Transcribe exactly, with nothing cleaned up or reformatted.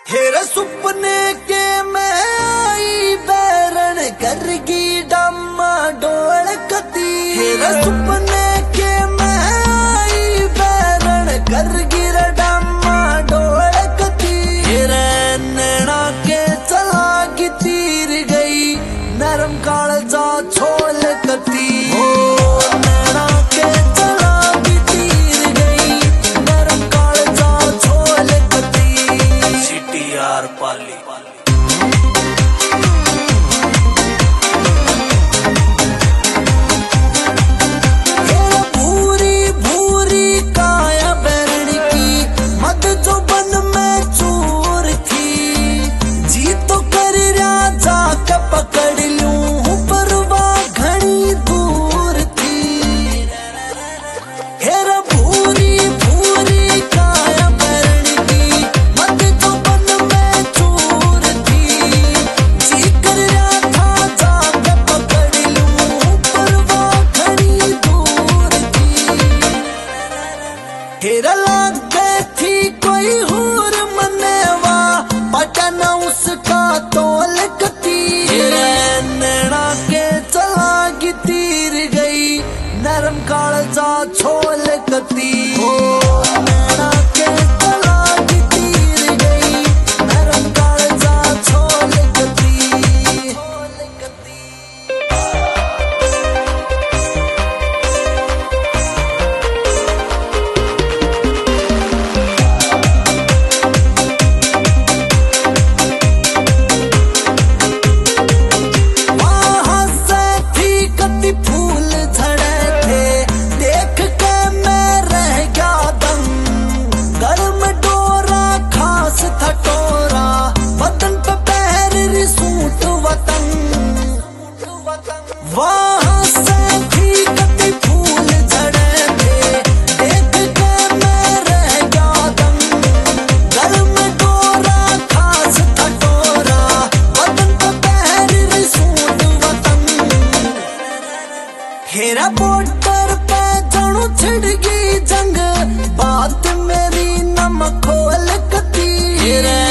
हेरे सुपने के मैं आई बैरण करगी डम्मा डोल कती। हेरे सुपने के मैं आई बैरण करगी डम्मा डोल कती। हेरे नैना के चला की तीर गई नरम काल जा छोल कती। नैना के चला की तीर गई नरम काल जा छोल कती। सीटीआर पाली हेरा लागते थी कोई हूर मनेवा पटन उसका तोल कती। नैना के चला की तीर गई नरम काल जा छोल कती। नैना के चला की तीर गई नरम काल जा छोल कती। वहाँ से भी कति फूल झड़े थे देख के मैं रह गया दंग। गल में डोरा खास ठटोरा बदन पे पहर सूट वतन। हेरा बॉर्डर पे जानू छिड़गी जंग बात मेरी नमक खोल कती।